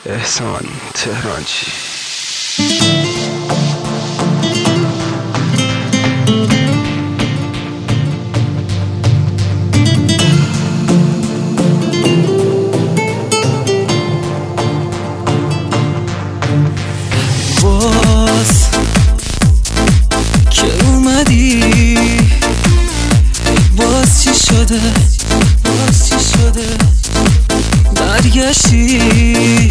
احسان تهرانچی. باز که اومدی، باز چی شده، باز چی شده، برگشتی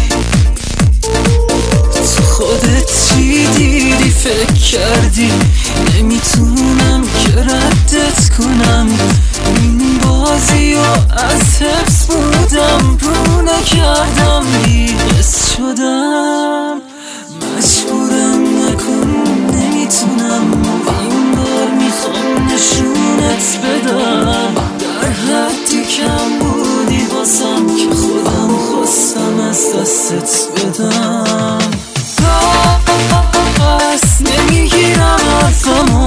تو خودت چی دیدی، فکر کردی نمیتونم که ردت کنم این بازی و از حفظ بودم رو نکردم، بی‌حس شدم مجبورم نکن، نمیتونم این بار میخوام نشونت بدم در حدی کم بودی واسم که خودم خواستم از دستت بدم. پس نمیگیرم حرفمو،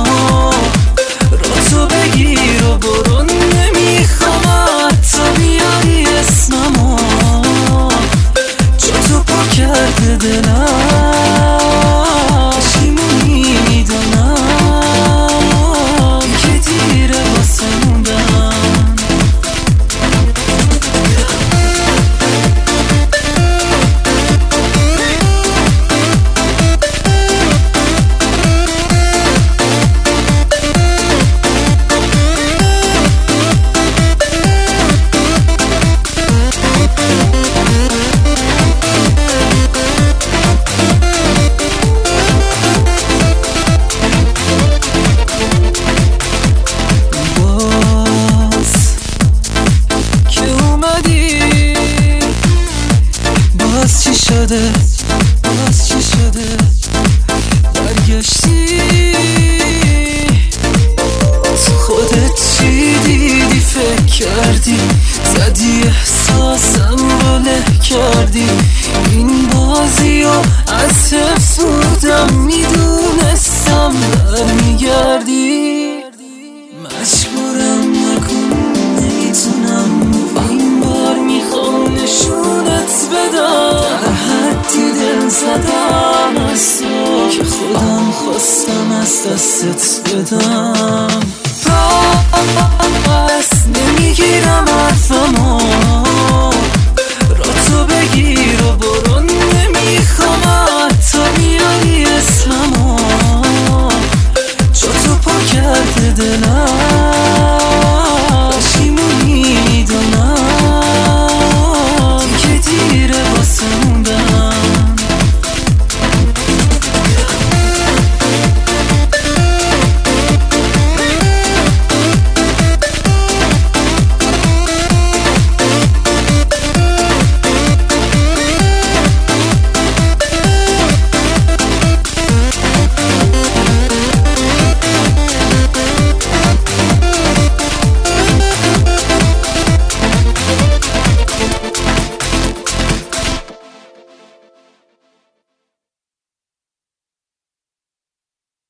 را تو بگیر و برو، نمیخوام حتی بیاری اسممو، جا تو پا کرده دلم، پشیمونی میدونم که دیره واسه موندم. باز چی شده، باز چی شده، برگشتی تو خودت چی دیدی، فکر کردی زدی احساسم رو له کردی این بازی و از حفظ بودم میدونستم برمیگردی. مجبورم نکن، نمیتونم این بار میخوام نشونت بدم در حدی دل زدم از تو که خودم خواستم از دستت بدم. پس نمیگیرم حرفمو،